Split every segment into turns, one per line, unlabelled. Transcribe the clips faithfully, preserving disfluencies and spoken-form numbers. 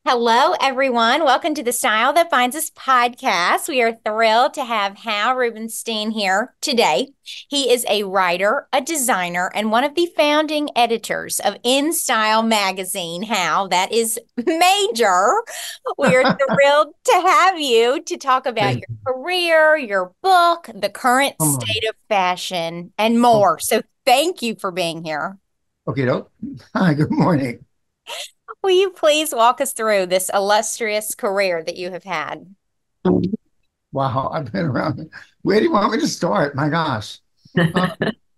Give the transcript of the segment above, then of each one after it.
Hello, everyone. Welcome to the Style That Finds Us podcast. We are thrilled to have Hal Rubenstein here today. He is a writer, a designer, and one of the founding editors of In Style magazine. Hal, that is major. We are thrilled to have you to talk about
Thank
your
you.
career, your book, the current
Come on.
state of fashion, and
Oh,
more. So, thank you for being here.
okay. No. Hi, good morning.
Will you please walk us through this illustrious career that you have had?
Wow, I've been around. Where do you want me to start? My gosh. Uh,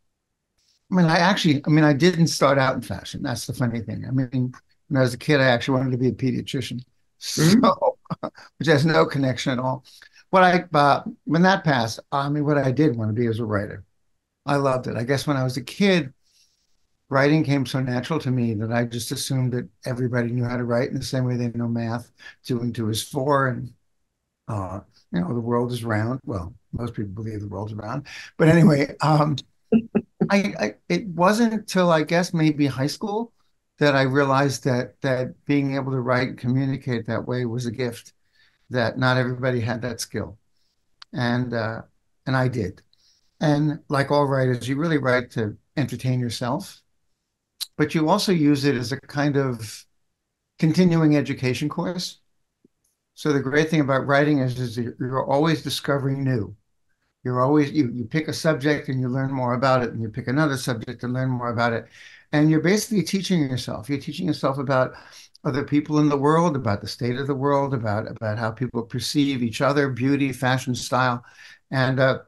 I mean, I actually, I mean, I didn't start out in fashion. That's the funny thing. I mean, when I was a kid, I actually wanted to be a pediatrician.
Mm.
So, which has no connection at all. What I, uh, when that passed, I mean, what I did want to be was a writer. I loved it. I guess when I was a kid, writing came so natural to me that I just assumed that everybody knew how to write in the same way they know math. Two and two is four, and uh, you know the world is round. Well, most people believe the world's round, but anyway, um, I, I it wasn't until I guess maybe high school that I realized that that being able to write and communicate that way was a gift. That not everybody had that skill, and uh, and I did. And like all writers, you really write to entertain yourself, but you also use it as a kind of continuing education course. So the great thing about writing is, is you're always discovering new. You're always you you pick a subject and you learn more about it, and you pick another subject and learn more about it. And you're basically teaching yourself. You're teaching yourself about other people in the world, about the state of the world, about about how people perceive each other, beauty, fashion, style. And uh,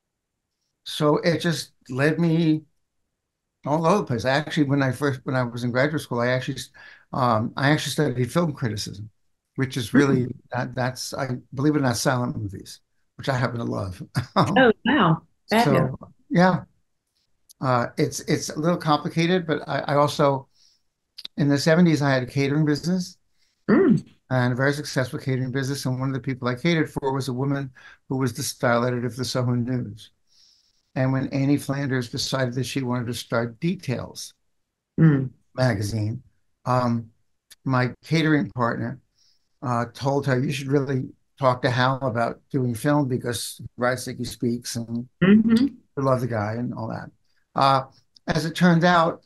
so it just led me all over the place. I actually, when I first when I was in graduate school, I actually um, I actually studied film criticism, which is really that that's I believe it or not silent movies, which I happen to love.
Oh, wow. Fabulous.
So yeah, uh, it's it's a little complicated, but I, I also in the seventies I had a catering business
Mm.
and a very successful catering business, and one of the people I catered for was a woman who was the style editor of the Soho News. And when Annie Flanders decided that she wanted to start Details
Mm.
magazine, um, my catering partner uh, told her, you should really talk to Hal about doing film because writes like he speaks and
Hmm.
I love the guy and all that. Uh, as it turned out,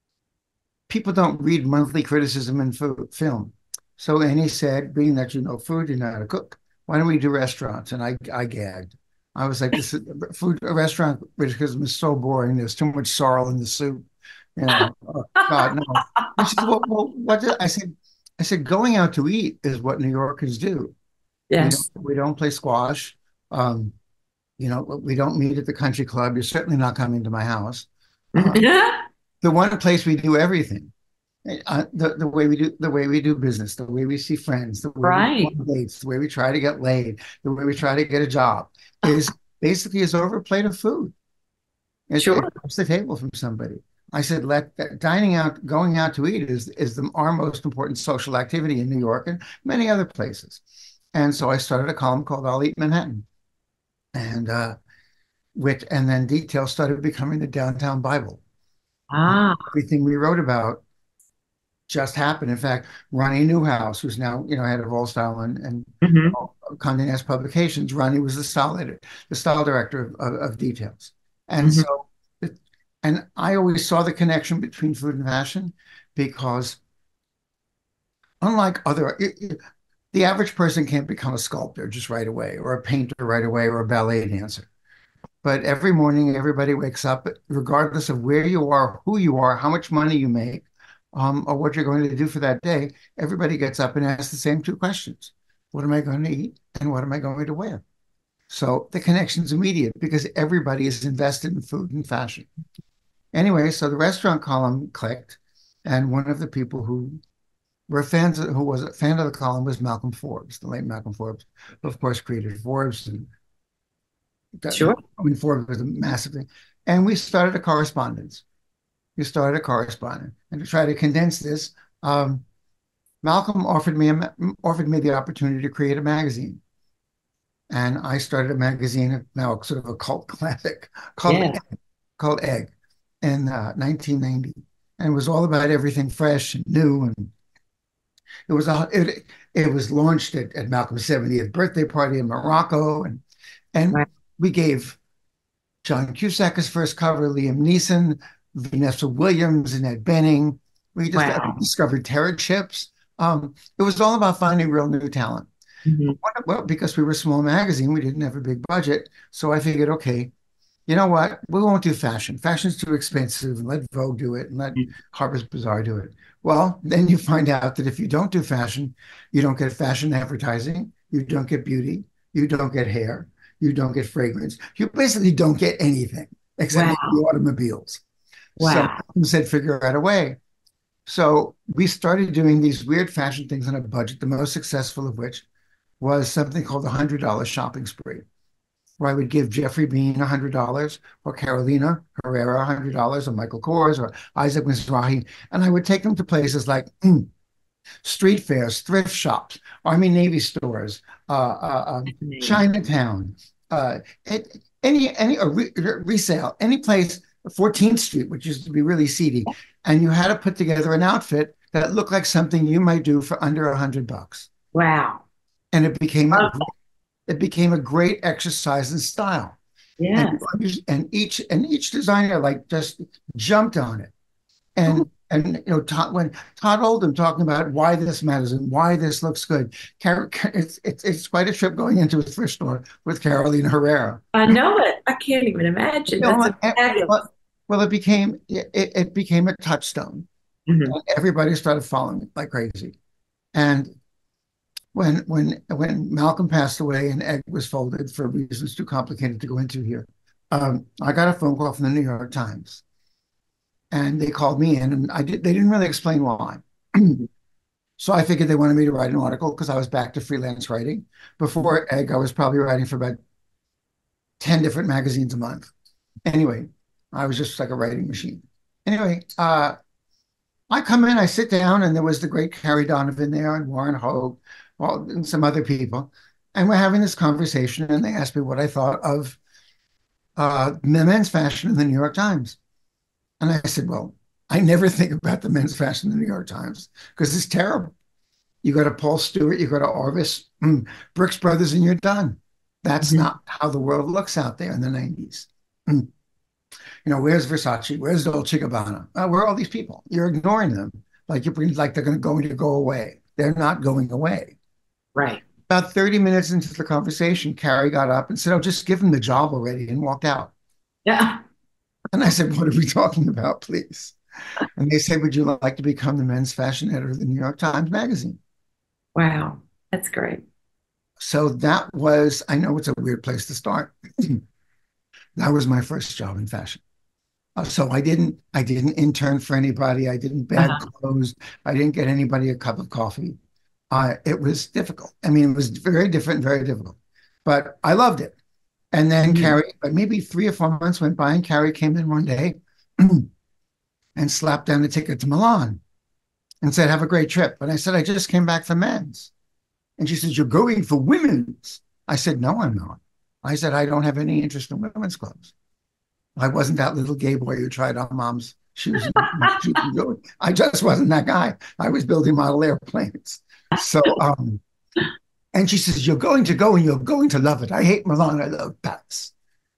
people don't read monthly criticism in food, film. So Annie said, being that you know food, you know how to cook, why don't we do restaurants? And I, I gagged. I was like, this is food, a restaurant criticism is so boring. There's too much sorrel in the soup. You know, oh, God, no. And she said, well, well, what did I said? I said, going out to eat is what New Yorkers do. We don't
Yes.
we don't play squash. Um, you know, we don't meet at the country club. You're certainly not coming to my house. Uh, the one place we do everything, uh, the the way we do the way we do business, the way we see friends, the way we go
Right.
on dates, the way we try to get laid, the way we try to get a job, is basically is over a plate of food. It, it
Sure.
comes to the table from somebody. I said, let that dining out, going out to eat is is the, our most important social activity in New York and many other places. And so I started a column called I'll Eat Manhattan. And uh, which and then Detail started becoming the downtown Bible. Uh,
Ah.
everything we wrote about just happened. In fact, Ronnie Newhouse, who's now you know head of All Style and, and
Hmm.
Condé Nast Publications, Ronnie was the style editor, the style director of, of, of Details. And
Hmm.
so, and I always saw the connection between food and fashion because unlike other, it, it, the average person can't become a sculptor just right away, or a painter right away, or a ballet dancer. But every morning, everybody wakes up, regardless of where you are, who you are, how much money you make, um, or what you're going to do for that day. Everybody gets up and asks the same two questions. What am I going to eat? And what am I going to wear? So the connection's immediate because everybody is invested in food and fashion. Anyway, so the restaurant column clicked, and one of the people who were fans, of, who was a fan of the column was Malcolm Forbes, the late Malcolm Forbes, who of course created Forbes and got,
Sure.
I mean, Forbes was a massive thing. And we started a correspondence. We started a correspondence. And to try to condense this, um, Malcolm offered me a, offered me the opportunity to create a magazine. And I started a magazine, now sort of a cult classic, called
Yeah.
called Egg in uh, nineteen ninety. And it was all about everything fresh and new. And It was a it, it was launched at, at Malcolm's seventieth birthday party in Morocco, and and
Wow.
we gave John Cusack his first cover, Liam Neeson, Vanessa Williams, and Ed Benning. We just
Wow.
discovered Terror Chips. Um, it was all about finding real new talent.
Mhm.
Well, because we were a small magazine, we didn't have a big budget. So I figured, okay, you know what? We won't do fashion. Fashion's too expensive, and let Vogue do it and let Harper's Bazaar do it. Well, then you find out that if you don't do fashion, you don't get fashion advertising, you don't get beauty, you don't get hair, you don't get fragrance. You basically don't get anything except
Wow.
the automobiles. So
Wow.
I said, figure out a way. So we started doing these weird fashion things on a budget, the most successful of which was something called the one hundred dollar shopping spree, where I would give Jeffrey Bean one hundred dollars or Carolina Herrera one hundred dollars or Michael Kors or Isaac Mizrahi. And I would take them to places like mm, street fairs, thrift shops, Army Navy stores, uh, uh, um, Chinatown, uh, it, any any a re- resale, any place, fourteenth Street, which used to be really seedy. And you had to put together an outfit that looked like something you might do for under a hundred bucks.
Wow.
And it became a,
Oh,
it became a great exercise in style.
yes.
And, and each and each designer like just jumped on it. And and you know Todd, when Todd Oldham talking about why this matters and why this looks good. Car- it's, it's it's quite a trip going into a thrift store with Carolina Herrera.
I know it. I can't even imagine.
You know
That's
what? And-
fabulous.
well, well, it became it, it became a touchstone.
Mhm.
Everybody started following it like crazy. And when when when Malcolm passed away and Egg was folded for reasons too complicated to go into here, um, I got a phone call from the New York Times, and they called me in, and I did. They didn't really explain why. So I figured they wanted me to write an article because I was back to freelance writing. Before Egg, I was probably writing for about ten different magazines a month. Anyway, I was just like a writing machine. Anyway, uh, I come in, I sit down, and there was the great Carrie Donovan there and Warren Hogue, well, and some other people. And we're having this conversation, and they asked me what I thought of uh, men's fashion in the New York Times. And I said, well, I never think about the men's fashion in the New York Times because it's terrible. You go to Paul Stewart, you go to Orvis, mm, Brooks Brothers, and you're done. That's
Mhm.
not how the world looks out there in the nineties. Mm. You know, where's Versace? Where's Dolce and Gabbana? Uh, where are all these people? You're ignoring them like you're like they're going to going to go away. They're not going away.
Right.
About thirty minutes into the conversation, Carrie got up and said, "Oh, just give him the job already," and walked out.
Yeah.
And I said, "What are we talking about, please?" And they said, "Would you like to become the men's fashion editor of the New York Times Magazine?"
Wow. That's great.
So that was, I know it's a weird place to start. That was my first job in fashion. Uh, so I didn't, I didn't intern for anybody. I didn't bag
Uh-huh.
clothes. I didn't get anybody a cup of coffee. Uh, it was difficult. I mean, it was very different, very difficult, but I loved it. And then
Mhm.
Carrie, but maybe three or four months went by, and Carrie came in one day and slapped down a ticket to Milan and said, "Have a great trip." And I said, "I just came back from men's." And she said, "You're going for women's." I said, "No, I'm not." I said, "I don't have any interest in women's clothes. I wasn't that little gay boy who tried on mom's shoes. And I just wasn't that guy. I was building model airplanes." So, um, and she says, "You're going to go and you're going to love it. I hate Milan. I love Paris.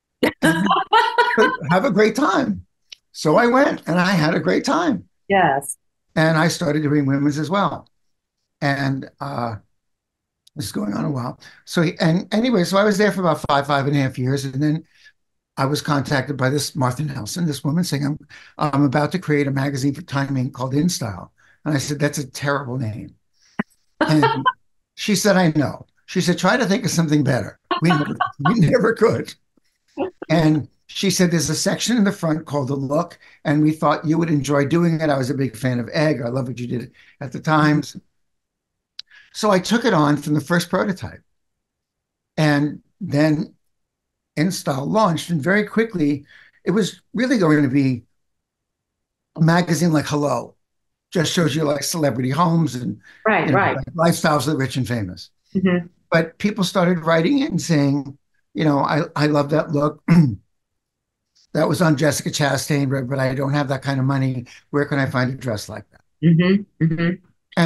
Have a great time." So I went and I had a great time.
Yes.
And I started doing women's as well. And uh, this is going on a while. So, he, and anyway, so I was there for about five, five and a half years. And then I was contacted by this Martha Nelson, this woman saying, I'm, I'm about to create a magazine for Time Inc called InStyle. And I said, "That's a terrible name." And she said, "I know." She said, "Try to think of something better." We never, we never could. And she said, "There's a section in the front called The Look, and we thought you would enjoy doing it." I was a big fan of Egg. I love what you did at the Times. So I took it on from the first prototype. And then InStyle launched, and very quickly, it was really going to be a magazine like Hello. Just shows you like celebrity homes and
Right,
you know,
right.
like lifestyles of the rich and famous.
Mhm.
But people started writing it and saying, you know, I, I love that look. That was on Jessica Chastain, but I don't have that kind of money. Where can I find a dress like that?
Mhm. Mhm.
And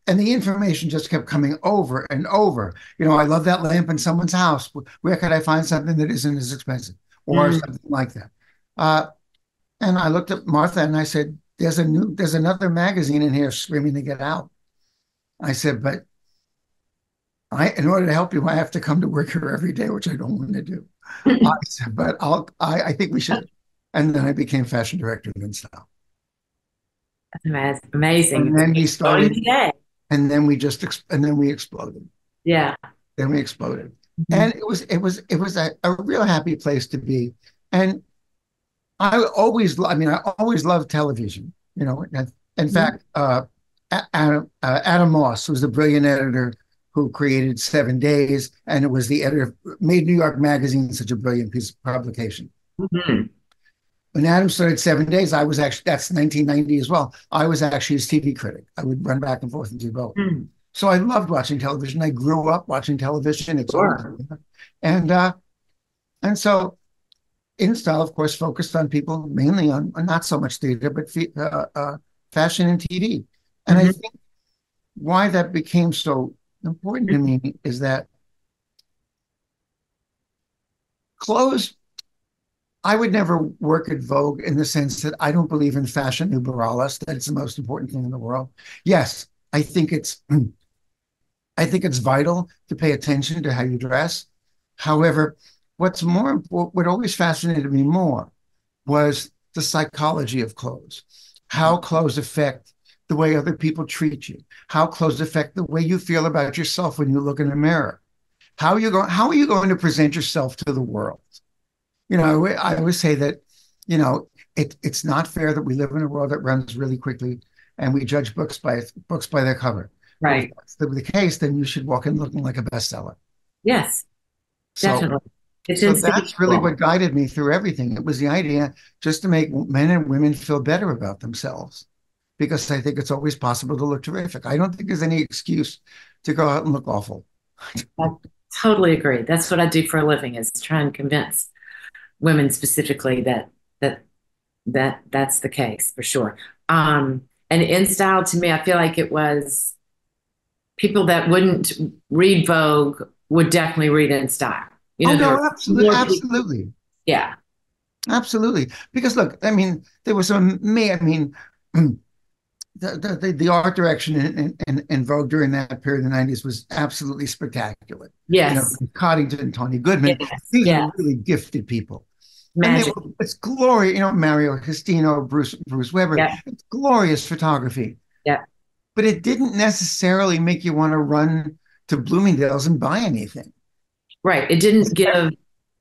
and the information just kept coming over and over. You know, I love that lamp in someone's house. Where could I find something that isn't as expensive, or
Mm.
something like that? Uh, and I looked at Martha and I said, "There's a new, there's another magazine in here screaming to get out." I said, "But I, in order to help you, I have to come to work here every day, which I don't want to do." I said, "But I'll, I, I think we should." And then I became fashion director of InStyle.
That's amazing.
And then we started,
today.
and then we just, and then we exploded.
Yeah.
Then we exploded.
Mm-hmm.
And it was, it was, it was a, a real happy place to be. And I always, I mean, I always loved television, you know. In mm-hmm. fact, uh, Adam, uh, Adam Moss was the brilliant editor who created Seven Days, and it was the editor, made New York Magazine such a brilliant piece of publication.
Mm-hmm.
When Adam started Seven Days, I was actually, that's nineteen ninety as well. I was actually his T V critic. I would run back and forth and do both. Mm. So I loved watching television. I grew up watching television. It's
sure.
And, uh, and so InStyle, of course, focused on people mainly on, on not so much theater, but uh, uh, fashion and T V. And mm-hmm. I think why that became so important to me is that clothes, I would never work at Vogue in the sense that I don't believe in fashion uber alles, that it's the most important thing in the world. Yes, I think it's I think it's vital to pay attention to how you dress. However, what's more important, what always fascinated me more was the psychology of clothes, how clothes affect the way other people treat you, how clothes affect the way you feel about yourself when you look in the mirror. How are you going, how are you going to present yourself to the world? You know, I always say that, you know, it, it's not fair that we live in a world that runs really quickly and we judge books by books by their cover.
Right.
If that's the, the case, then you should walk in looking like a bestseller.
Yes, definitely.
So,
it's
so that's really what guided me through everything. It was the idea just to make men and women feel better about themselves, because I think it's always possible to look terrific. I don't think there's any excuse to go out and look awful.
I totally agree. That's what I do for a living, is try and convince women specifically that that that that's the case for sure. Um, and InStyle, to me, I feel like it was people that wouldn't read Vogue would definitely read InStyle. You know,
oh, no, absolutely, absolutely.
Yeah.
Absolutely. Because look, I mean, there was some, me, I mean, the, the, the art direction in, in, in Vogue during that period of the nineties was absolutely spectacular.
Yes.
You know, Coddington, Tony Goodman,
yes.
these
yes.
are really gifted people.
Magic.
And they were, it's glorious, you know, Mario Castino, Bruce, Bruce Weber,
yeah.
It's glorious photography.
Yeah.
But it didn't necessarily make you want to run to Bloomingdale's and buy anything.
Right. It didn't give,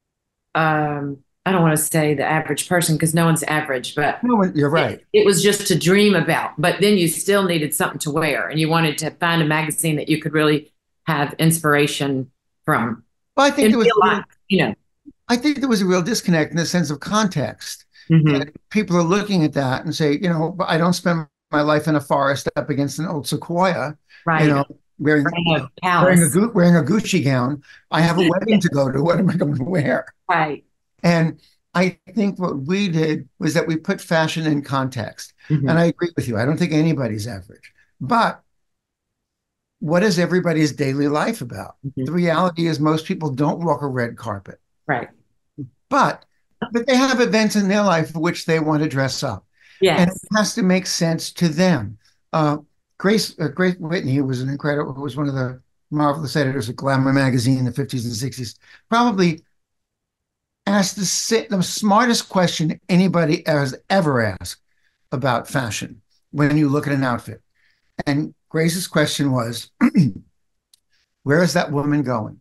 um, I don't want to say the average person, because no one's average, but
no, you're right.
It, it was just to dream about. But then you still needed something to wear, and you wanted to find a magazine that you could really have inspiration from.
Well, I think there was,
like, you know,
I think there was a real disconnect in the sense of context.
Mm-hmm.
People are looking at that and say, you know, I don't spend my life in a forest up against an old sequoia,
right?
You know, wearing
wearing a,
wearing a, wearing a Gucci gown. I have a wedding to go to. What am I going to wear?
Right.
And I think what we did was that we put fashion in context. Mm-hmm. And I agree with you. I don't think anybody's average. But what is everybody's daily life about? Mm-hmm. The reality is most people don't walk a red carpet.
Right.
But but they have events in their life for which they want to dress up.
Yes.
And it has to make sense to them. Uh, Grace uh, Grace Whitney, who was an incredible, who was one of the marvelous editors of Glamour magazine in the fifties and sixties, probably asked the, the smartest question anybody has ever asked about fashion when you look at an outfit. And Grace's question was, where is that woman going?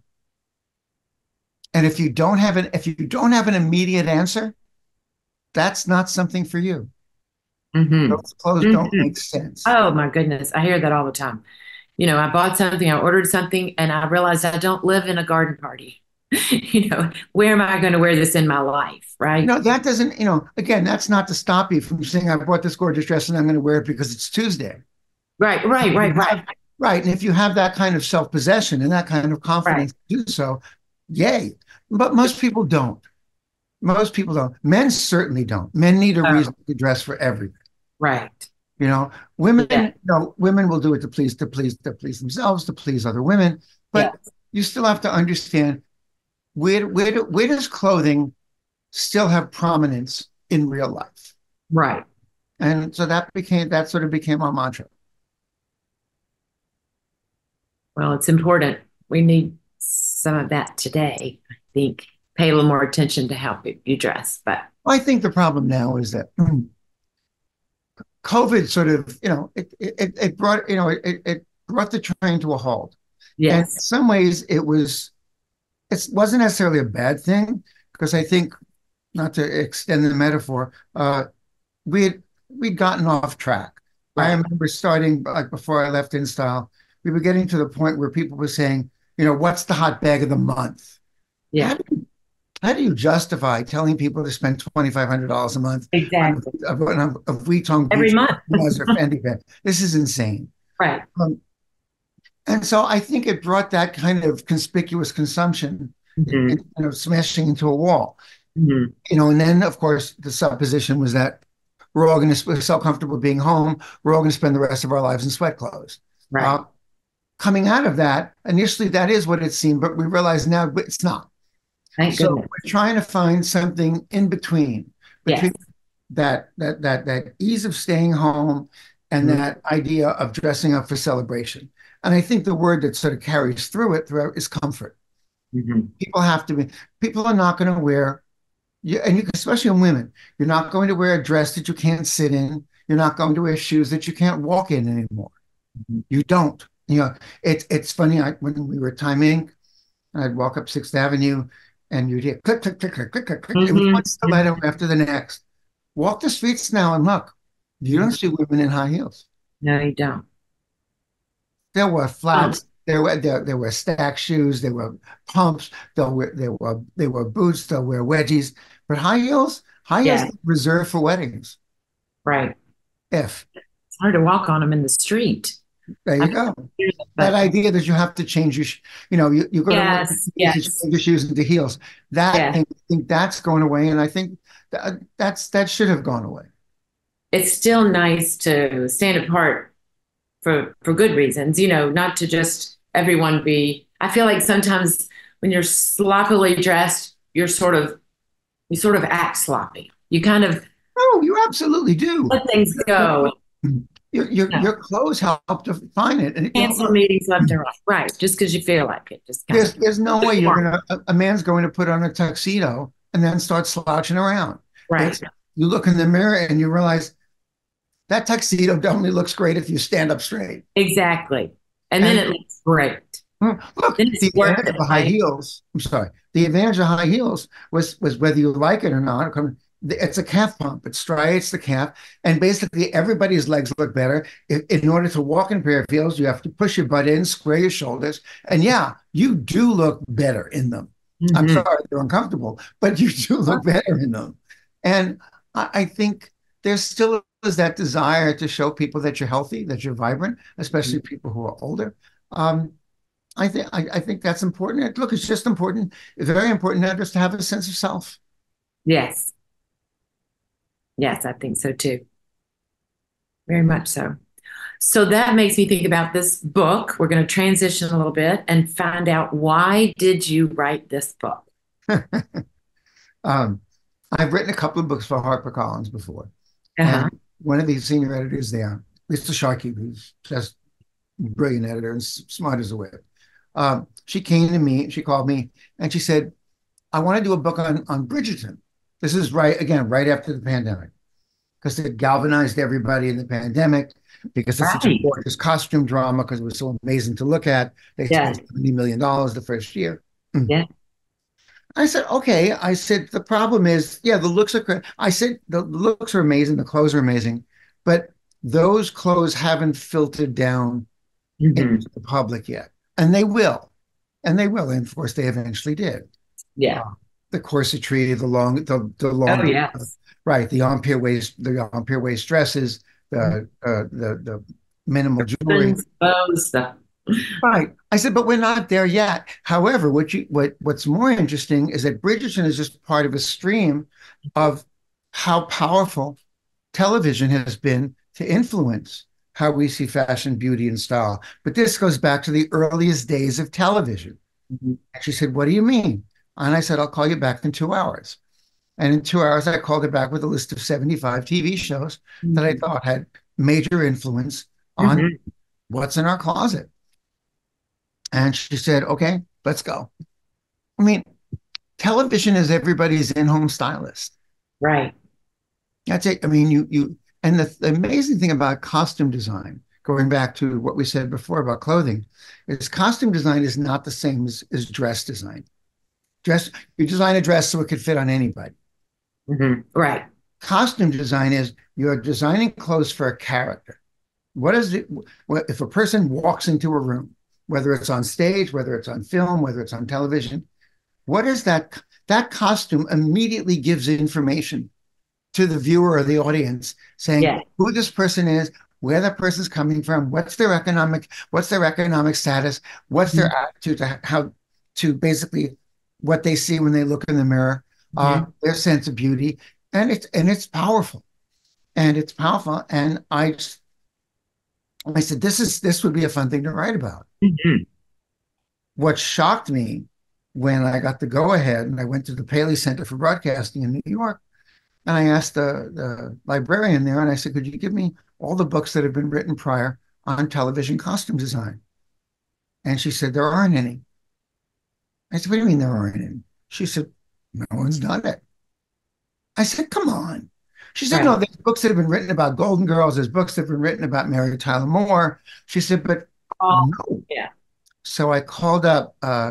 And if you don't have an if you don't have an immediate answer, that's not something for you.
Mm-hmm.
Those clothes mm-hmm. don't make sense.
Oh my goodness, I hear that all the time. You know, I bought something, I ordered something, and I realized I don't live in a garden party. You know, where am I going to wear this in my life, right?
No, that doesn't, you know, again, that's not to stop you from saying I bought this gorgeous dress and I'm going to wear it because it's Tuesday.
Right, right, right,
have,
right.
Right. And if you have that kind of self-possession and that kind of confidence right. to do so, yay. But most people don't. Most people don't. Men certainly don't. Men need a
oh.
reason to dress for everything.
Right.
You know, women,
Yeah.
you know, women will do it to please, to please, to please themselves, to please other women.
Yeah.
But you still have to understand where, where, do, where does clothing still have prominence in real life?
Right.
And so that became, that sort of became our mantra.
Well, it's important. We need some of that today, I think. Pay a little more attention to how you dress. But
I think the problem now is that COVID sort of, you know, it, it, it brought, you know, it, it brought the train to a halt. And in
yes.
some ways it was, it wasn't necessarily a bad thing, because I think, not to extend the metaphor, uh, we had, we'd gotten off track. I
Right.
remember starting, like before I left InStyle, we were getting to the point where people were saying, you know, what's the hot bag of the month?
Yeah.
How do you, how do you justify telling people to spend twenty-five hundred dollars a month on
Exactly.
a, on a, a Vuitton
Every
Gucci
month.
or Fendi bag? This is insane.
Right.
Um, and so I think it brought that kind of conspicuous consumption,
Mhm.
you know, smashing into a wall.
Mhm.
You know, and then of course the supposition was that we're all going to we're so comfortable being home, we're all going to spend the rest of our lives in sweat clothes.
Right.
Uh, coming out of that, initially that is what it seemed, but we realize now it's not.
Thank
So
goodness.
we're trying to find something in between, between
Yes.
that that that that ease of staying home and
Mhm.
that idea of dressing up for celebration. And I think the word that sort of carries through it throughout is comfort.
Mhm.
People have to be, people are not going to wear, you, and you, especially in women, you're not going to wear a dress that you can't sit in. You're not going to wear shoes that you can't walk in anymore.
Mhm.
You don't. You know, it's it's funny. I, when we were at Time Inc, I'd walk up Sixth Avenue, and you'd hear click click click click click click click. It was
Mhm.
one stiletto after the next. Walk the streets now and look. You don't
Mhm.
see women in high heels.
No, you don't.
There were
Um,
flats. There were there, there were stack shoes. There were pumps. There were there were there were boots. There were wedgies. But high heels, high heels
yeah.
reserved for weddings.
Right.
If
It's hard to walk on them in the street.
there you
I can
go.
hear them,
That
but
idea that you have to change your, sh- you know, you, you go to wear
yes.
you
Yes.
change your shoes into heels. That
Yeah.
thing, I think that's going away, and I think that that's that should have gone away.
It's still nice to stand apart for for good reasons, you know, not to just everyone be. I feel like sometimes when you're sloppily dressed, you're sort of you sort of act sloppy. You kind of
Oh, you absolutely do.
let things go.
Your your,
You know,
your clothes help define it, and you know,
cancel meetings left and right. Right. Just because you feel like it. Just kind
there's
of
there's no way you're gonna a, a man's going to put on a tuxedo and then start slouching around.
right.
It's you look in the mirror and you realize that tuxedo only looks great if you stand up straight.
Exactly. And then
And
it looks great.
look,
Then
the
it's worth
advantage
it,
of the high
right?
heels, I'm sorry, the advantage of high heels was was whether you like it or not. It's a calf pump. It striates the calf, and basically everybody's legs look better. In, in order to walk in a pair of heels, you have to push your butt in, square your shoulders, and yeah, you do look better in them. I'm
Mhm.
sorry they're uncomfortable, but you do look better in them. And I, I think there's still is that desire to show people that you're healthy, that you're vibrant, especially people who are older. Um, I think I, I think that's important. Look, it's just important. It's very important not just to have a sense of self.
Yes. Yes, I think so too. Very much so. So that makes me think about this book. We're going to transition a little bit and find out, why did you write this book?
um, I've written a couple of books for HarperCollins before,
Uh-huh.
and one of the senior editors there, Lisa Sharkey, who's just a brilliant editor and s- smart as a whip. Um, she came to me, she called me, and she said, "I want to do a book on on Bridgerton." This is right again, right after the pandemic, because it galvanized everybody in the pandemic, because it's such a
Right.
gorgeous costume drama, because it was so amazing to look at. They
Yeah.
spent seventy million dollars the first year.
Yeah.
I said, okay. I said, the problem is, yeah, the looks are great. I said, the looks are amazing. The clothes are amazing. But those clothes haven't filtered down
hmm
into the public yet. And they will. And they will. And of course, they eventually did.
Yeah.
Uh, the corsetry, the long, the, the
Oh,
long, uh,
yes.
right, the empire waist, the empire waist dresses, the, uh, the, the minimal jewelry.
Buttons, bows, the
Right. I said, but we're not there yet. However, what you what what's more interesting is that Bridgerton is just part of a stream of how powerful television has been to influence how we see fashion, beauty, and style. But this goes back to the earliest days of television. Mm-hmm. And she said, what do you mean? And I said, I'll call you back in two hours. And in two hours, I called her back with a list of seventy-five T V shows mm-hmm. that I thought had major influence on mm-hmm. what's in our closet. And she said, okay, let's go. I mean, television is everybody's in-home stylist.
Right.
That's it. I mean, you, you, and the, the amazing thing about costume design, going back to what we said before about clothing, is costume design is not the same as, as dress design. Dress, you design a dress so it could fit on anybody.
Mm-hmm. Right.
Costume design is you're designing clothes for a character. What is it? If a person walks into a room, whether it's on stage, whether it's on film, whether it's on television, what is that? That costume immediately gives information to the viewer or the audience, saying yeah. who this person is, where that person's coming from, what's their economic, what's their economic status, what's mm-hmm. their attitude to how to basically what they see when they look in the mirror, mm-hmm. uh, their sense of beauty, and it's and it's powerful, and it's powerful. And I, just, I said, this is this would be a fun thing to write about.
Mm-hmm.
What shocked me when I got the go ahead, and I went to the Paley Center for Broadcasting in New York, and I asked the the librarian there, and I said, could you give me all the books that have been written prior on television costume design? And she said, there aren't any. I said, what do you mean there aren't any? She said, no one's done it. I said, come on. She said, right. no, there's books that have been written about Golden Girls. There's books that have been written about Mary Tyler Moore. She said, but
oh,
no.
Yeah.
So I called up, uh,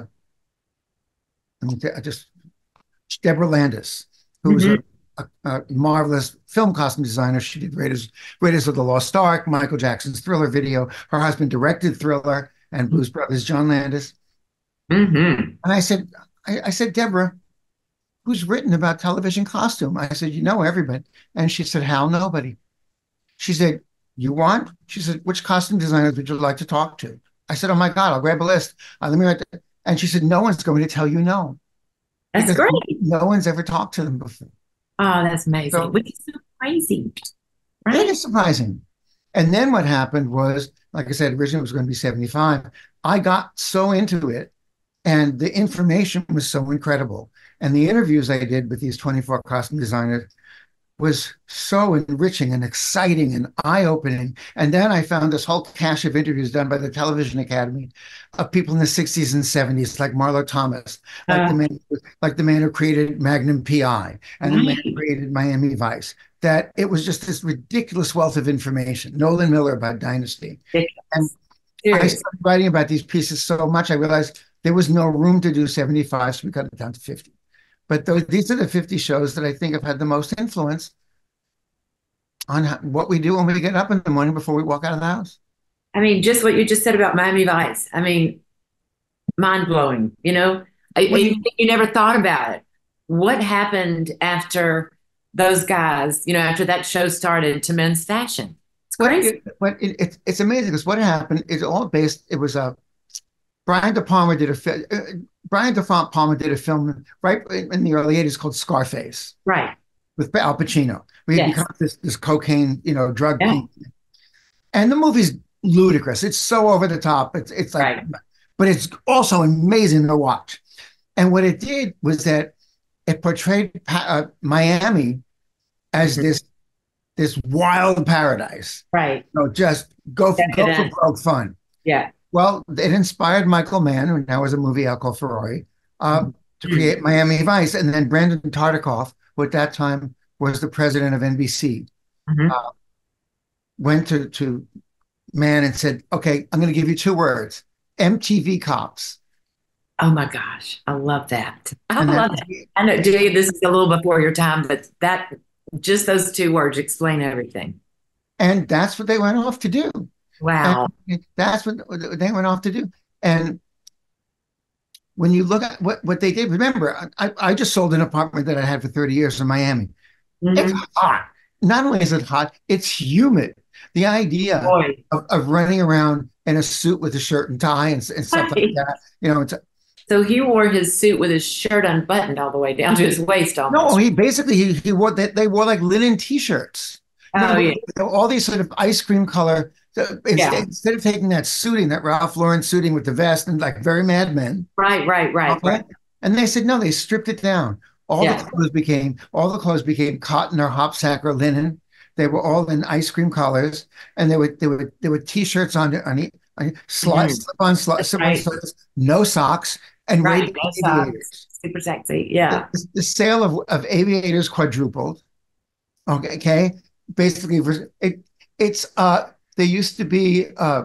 I just, Deborah Landis, who was mm-hmm. a, a, a marvelous film costume designer. She did Raiders, Raiders of the Lost Ark, Michael Jackson's Thriller video. Her husband directed Thriller and Blues Brothers, John Landis.
Mm-hmm.
And I said, I, I said, Deborah, who's written about television costume? I said, you know everybody. And she said, Hal, nobody. She said, you want? She said, which costume designers would you like to talk to? I said, oh my God, I'll grab a list. Uh, let me write that. And she said, no one's going to tell you no.
That's great.
No one's ever talked to them before.
Oh, that's amazing. So, which is so crazy. Right?
It is surprising. And then what happened was, like I said, originally it was going to be seventy-five. I got so into it, and the information was so incredible. And the interviews I did with these twenty-four costume designers was so enriching and exciting and eye-opening. And then I found this whole cache of interviews done by the Television Academy of people in the sixties and seventies, like Marlo Thomas, like, uh, the, man, like the man who created Magnum P I and right. the man who created Miami Vice, that it was just this ridiculous wealth of information. Nolan Miller about Dynasty. And I started writing about these pieces so much, I realized there was no room to do seventy-five, so we cut it down to fifty. But those, these are the fifty shows that I think have had the most influence on how, what we do when we get up in the morning before we walk out of the house.
I mean, just what you just said about Miami Vice. I mean, mind-blowing, you know? I, you, you never thought about it. What happened after those guys, you know, after that show started to men's fashion? It's crazy.
But it, it, it, it's amazing because what happened is all based, it was a, Brian De Palma did a uh, Brian De Palma did a film right in the early eighties called Scarface,
right,
with Al Pacino. We
yes.
become this this cocaine, you know, drug,
yeah.
and the movie's ludicrous. It's so over the top. It's it's like,
right.
but it's also amazing to watch. And what it did was that it portrayed uh, Miami as mm-hmm. this this wild paradise,
right?
You know, just go for, go for broke fun,
yeah.
Well, it inspired Michael Mann, who now has a movie out called Ferrari, uh, mm-hmm. to create Miami Vice. And then Brandon Tartikoff, who at that time was the president of N B C, mm-hmm. uh, went to, to Mann and said, okay, I'm going to give you two words, M T V Cops.
Oh my gosh, I love that. I and love it. I know, Jay, this is a little before your time, but that just those two words explain everything.
And that's what they went off to do.
Wow.
And that's what they went off to do. And when you look at what, what they did, remember, I, I just sold an apartment that I had for thirty years in Miami. Mm-hmm. It's hot. Not only is it hot, it's humid. The idea of, of running around in a suit with a shirt and tie and, and stuff right. like that, you know. It's,
so he wore his suit with his shirt unbuttoned all the way down to his waist almost.
No, he basically, he, he wore, they, they wore like linen T-shirts. No,
Oh, yeah.
all these sort of ice cream color. So instead,
Yeah.
instead of taking that suiting, that Ralph Lauren suiting with the vest and like very Mad Men,
Right, right, right,
okay?
right.
And they said no, they stripped it down. All the
Yeah.
clothes became all the clothes became cotton or hopsack or linen. They were all in ice cream colors, and they would they would there were t-shirts on on, on slip,
Mhm.
slip on slip,
That's
slip on
right.
shirts, no socks, and
Right.
Ray-Ban
No socks.
aviators.
Super sexy.
The,
Yeah.
the sale of, of aviators quadrupled. Okay, okay. Basically, it it's uh they used to be uh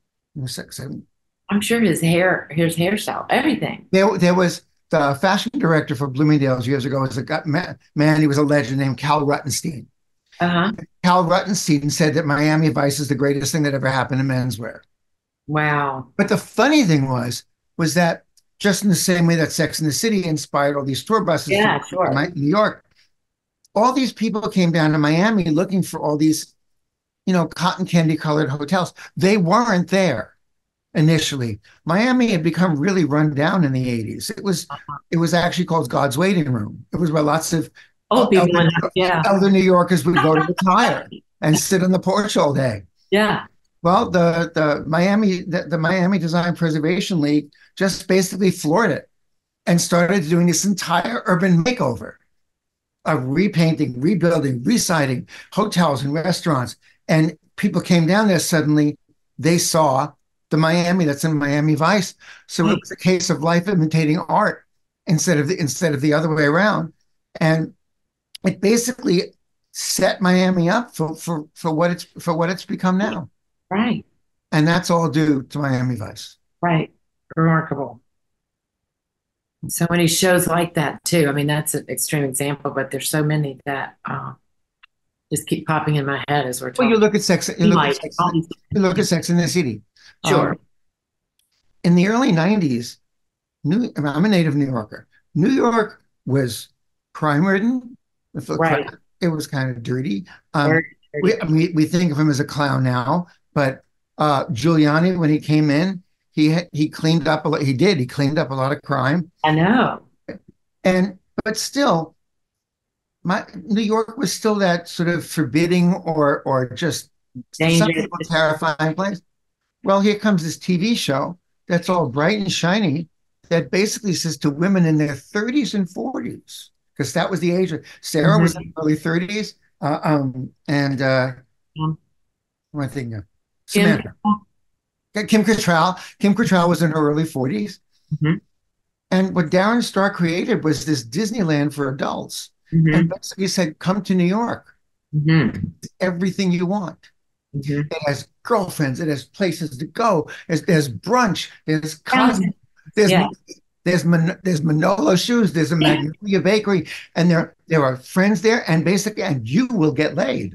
I'm sure his hair, his hairstyle, everything.
there there was the fashion director for Bloomingdale's years ago was a guy, man, man, he was a legend named Cal Ruttenstein.
Uh-huh.
Cal Ruttenstein said that Miami Vice is the greatest thing that ever happened to menswear.
Wow.
But the funny thing was, was that just in the same way that Sex and the City inspired all these tour buses
Yeah,
to
sure.
New York, all these people came down to Miami looking for all these, you know, cotton candy colored hotels. They weren't there initially. Miami had become really run down in the eighties. It was it was actually called God's Waiting Room. It was where lots of
Oh,
uh,
people,
elder,
yeah,
elder New Yorkers would go to retire and sit on the porch all day.
yeah.
Well, the the Miami the, the Miami Design Preservation League just basically floored it and started doing this entire urban makeover of repainting, rebuilding, resiting hotels and restaurants. And people came down there suddenly. They saw the Miami that's in Miami Vice. So it was a case of life imitating art instead of the instead of the other way around. And it basically set Miami up for for for what it's for what it's become now.
Right,
And that's all due to Miami Vice.
right. Remarkable. So many shows like that too. I mean, that's an extreme example, but there's so many that uh, just keep popping in my head as we're
Well,
talking.
you look at Sex. You look at
Like
Sex,
all these,
you look at Sex in the City.
sure.
Um, in the early nineties, New, I'm a native New Yorker. New York was crime ridden.
Right.
It was kind of dirty. Um,
Very,
we,
very-
we we think of him as a clown now, but uh, Giuliani, when he came in, he he cleaned up a lot. He did. He cleaned up a lot of crime,
I know.
and but still, my New York was still that sort of forbidding or or just some
Dangerous.
people terrifying place. Well, here comes this T V show that's all bright and shiny that basically says to women in their thirties and forties, because that was the age of Sarah
Mhm.
was in her early thirties, uh, um, and uh,
Um,
one thing, uh,
Kim-
Samantha, Kim Cattrall. Kim Cattrall was in her early forties,
Mhm.
and what Darren Star created was this Disneyland for adults,
Mhm.
and basically said, "Come to New York,
Mhm.
everything you want."
Mhm.
It has girlfriends. It has places to go. There's, there's brunch. There's cosmos. There's
Yeah.
there's Man, there's Manolo shoes. There's a Magnolia Bakery, and there there are friends there. And basically, and you will get laid.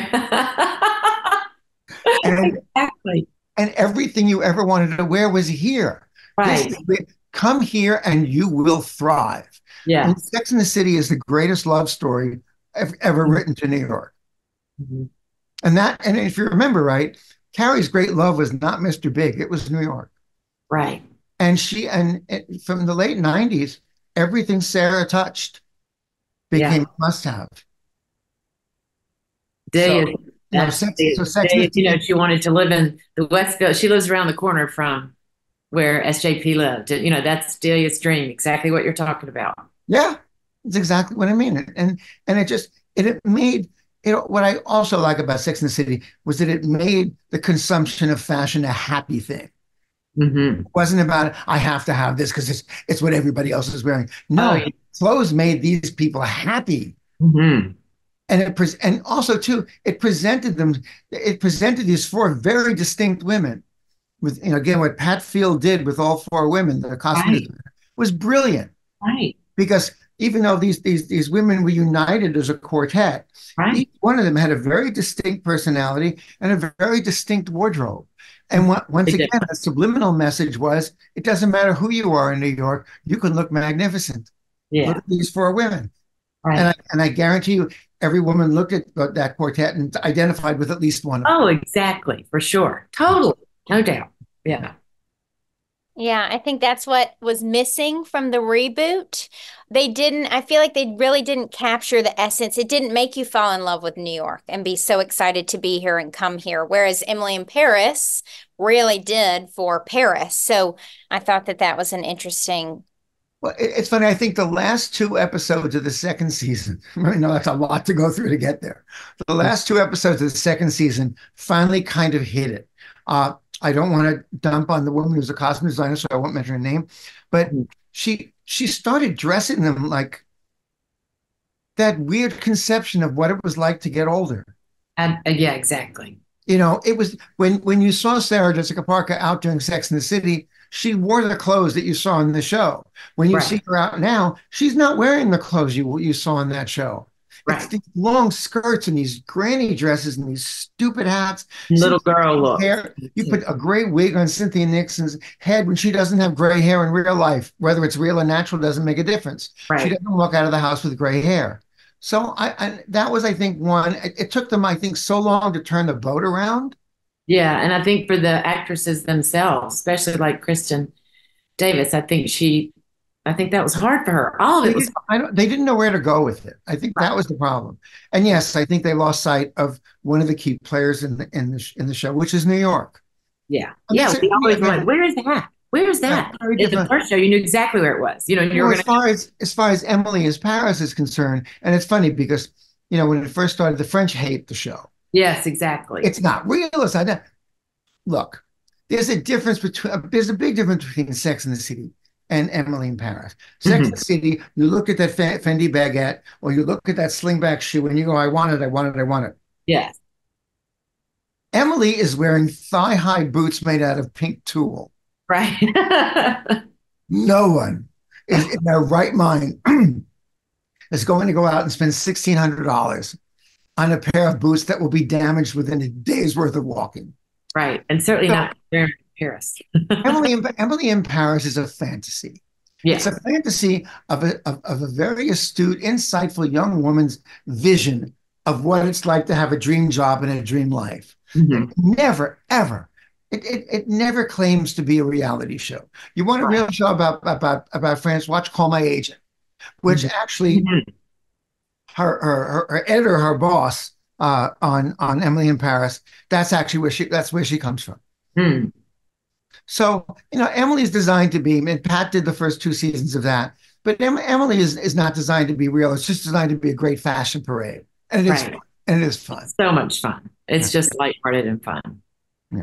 And
Exactly.
and everything you ever wanted to wear was here.
Right.
This is- come here, and you will thrive.
Yeah.
And Sex and the City is the greatest love story ever, ever written to New York.
Mhm.
And that, and if you remember right, Carrie's great love was not Mister Big. It was New York.
Right.
And she, and it, from the late nineties, everything Sarah touched became
Yeah.
a must have.
Delia,
So, you know,
that's
sex,
the-
so sex,
Delia, you know, she wanted to live in the West Coast. She lives around the corner from where S J P lived. You know, that's Delia's dream, exactly what you're talking about.
yeah, it's exactly what I mean. And and, and it just, it, it made, you know, what I also like about Sex and the City was that it made the consumption of fashion a happy thing.
Mm-hmm.
It wasn't about, I have to have this because it's, it's what everybody else is wearing. No,
Oh, yeah.
clothes made these people happy.
Mm-hmm.
And it pre- and also too, it presented them. It presented these four very distinct women. With, you know, again, what Pat Field did with all four women, the costume
Right.
designer, was brilliant.
Right.
Because even though these these these women were united as a quartet,
Right.
each one of them had a very distinct personality and a very distinct wardrobe. And what, once
They did.
again, the subliminal message was: it doesn't matter who you are in New York, you can look magnificent.
Yeah.
Look at these four women.
Right.
And I, and I guarantee you, every woman looked at that quartet and identified with at least one of them.
Oh, exactly. For sure. Totally. No doubt. Yeah.
Yeah, I think that's what was missing from the reboot. They didn't, I feel like they really didn't capture the essence. It didn't make you fall in love with New York and be so excited to be here and come here. Whereas Emily in Paris really did for Paris. So I thought that that was an interesting.
Well, it's funny. I think the last two episodes of the second season, I know that's a lot to go through to get there. The last two episodes of the second season finally kind of hit it. Uh, I don't want to dump on the woman who's a costume designer, so I won't mention her name, but she she started dressing them like that weird conception of what it was like to get older.
And, uh, yeah, exactly.
You know, it was when when you saw Sarah Jessica Parker out doing Sex in the City, she wore the clothes that you saw in the show. When you
Right.
see her out now, she's not wearing the clothes you you saw in that show. It's
Right.
these long skirts and these granny dresses and these stupid hats.
Little
Cynthia
girl look.
hair. You put a great wig on Cynthia Nixon's head when she doesn't have gray hair in real life. Whether it's real or natural doesn't make a difference. She
Right.
doesn't walk out of the house with gray hair. So I, I that was, I think, one. It, it took them, I think, so long to turn the boat around.
Yeah, and I think for the actresses themselves, especially like Kristen Davis, I think she, I think that was hard for her. All of
They
it was
didn't, I don't, they didn't know where to go with it. I think that was the problem. And yes, I think they lost sight of one of the key players in the in the in the show, which is New York.
yeah,
And
yeah.
that's it.
We always were
Yeah,
like, where is that? Where is that?
very
In the
different.
first show, you knew exactly where it was. You know, you
You
were
know, as
gonna.
far as as far as Emily as Paris is concerned, and it's funny because you know when it first started, the French hate the show.
Yes, exactly.
It's not real. It's not. Look, there's a difference between there's a big difference between Sex and the City and Emily in Paris. Sex
Mhm.
and the City, you look at that Fendi baguette or you look at that slingback shoe and you go, I want it, I want it, I want it.
Yes,
Emily is wearing thigh-high boots made out of pink tulle.
right.
No one is in their right mind is going to go out and spend sixteen hundred dollars on a pair of boots that will be damaged within a day's worth of walking.
Right, and certainly
So,
not in Paris.
Emily, in, Emily in Paris is a fantasy. It's
Yes.
a fantasy of a, of, of a very astute, insightful young woman's vision of what it's like to have a dream job and a dream life.
Mhm.
It never, ever, it, it, it never claims to be a reality show. You want a
Right.
real show about, about, about France, watch Call My Agent, which
Mhm.
actually
Mhm.
her, her, her, her editor, her boss uh, on, on Emily in Paris, that's actually where she, that's where she comes from.
Mm.
So, you know, Emily's designed to be, and Pat did the first two seasons of that, but em- Emily is, is not designed to be real. It's just designed to be a great fashion parade. And it is
Right.
fun. And it is fun.
So much fun. It's
Yeah.
just lighthearted and fun.
Yeah.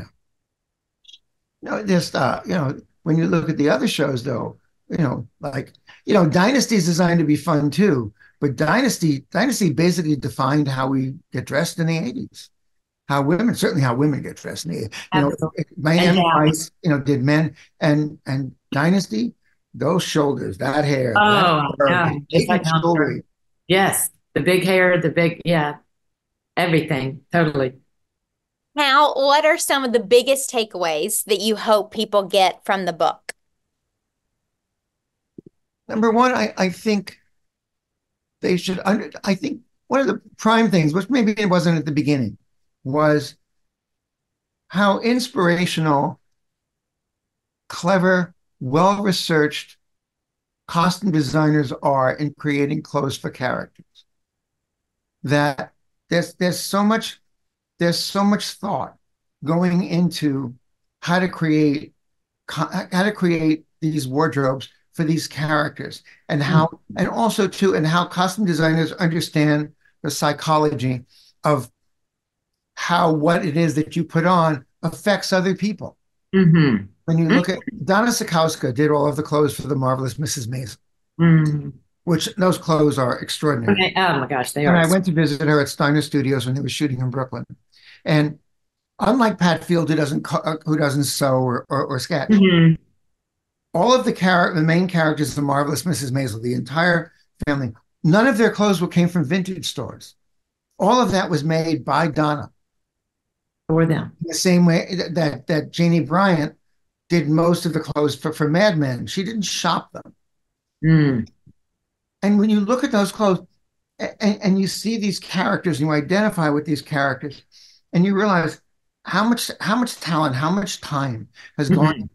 No, just, uh, you know, when you look at the other shows, though, you know, like, you know, Dynasty is designed to be fun too, but Dynasty, Dynasty basically defined how we get dressed in the eighties. How women, certainly how women get dressed in the, you know,
Absolutely.
Miami
And
Vice, you know, did men and and Dynasty, those shoulders, that hair,
Oh,
that
yeah,
hair,
just like
eighties jewelry.
Yes, the big hair, the big, yeah, everything. Totally.
Now, what are some of the biggest takeaways that you hope people get from the book?
Number one, I, I think they should under, I think one of the prime things, which maybe it wasn't at the beginning, was how inspirational, clever, well-researched costume designers are in creating clothes for characters. That there's there's so much there's so much thought going into how to create how to create these wardrobes for these characters and how and also too and how costume designers understand the psychology of how what it is that you put on affects other people.
Mm-hmm.
When you look at Donna Sikowska did all of the clothes for the Marvelous Missus Maisel,
Mm-hmm.
which those clothes are extraordinary.
Okay. Oh my gosh, they
And
are.
I went to visit her at Steiner Studios when they were shooting in Brooklyn. And unlike Pat Field, who doesn't co- who doesn't sew or, or, or sketch,
Mhm.
all of the char- the main characters of the Marvelous Missus Maisel, the entire family, none of their clothes were came from vintage stores. All of that was made by Donna.
For them.
In the same way that that Janie Bryant did most of the clothes for, for Mad Men. She didn't shop them.
Mm.
And when you look at those clothes and, and you see these characters and you identify with these characters and you realize how much how much talent, how much time has gone
Mhm.
into,